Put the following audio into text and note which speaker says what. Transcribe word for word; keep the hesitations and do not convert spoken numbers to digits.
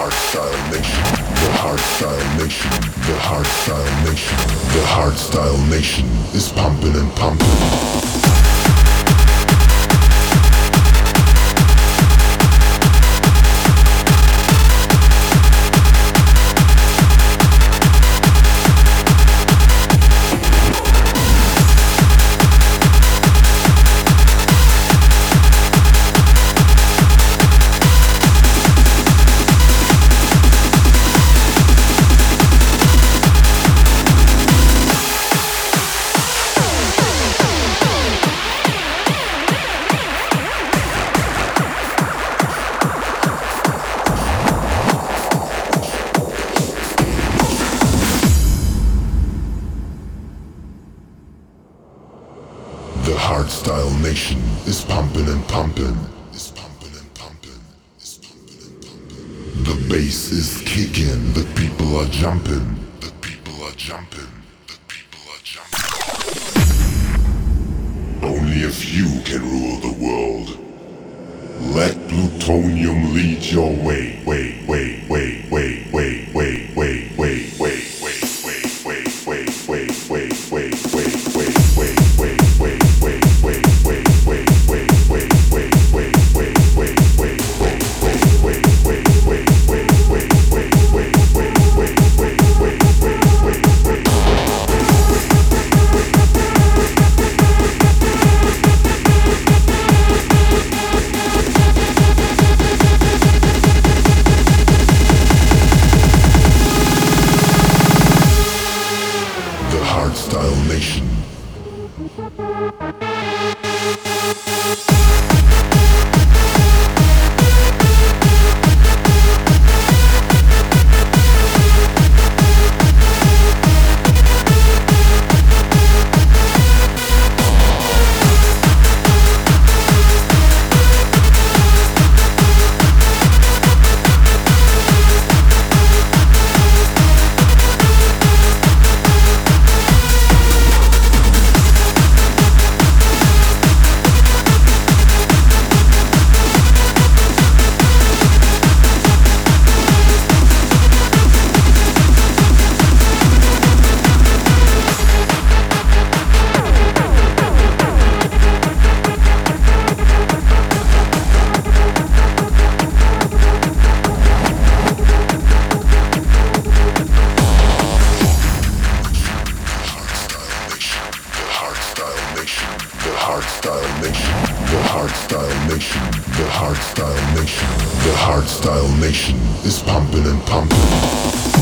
Speaker 1: Hardstyle Nation, the Hardstyle Nation, the Hardstyle Nation, the Hardstyle Nation is pumping and pumping. The Hardstyle Nation is pumping and pumping. Is pumping and pumping. Is pumping and pumping. The bass is kicking. The people are jumping. The people are jumping. The people are jumping. Only a few can rule the world. Let plutonium lead your way. Way, way, way, way, way, way, way, way, way, way, way, way, way, way, way, way, way, way, way, way. Hardstyle Nation. Hardstyle Nation, the Hardstyle Nation, the Hardstyle Nation, the Hardstyle Nation is pumping and pumping.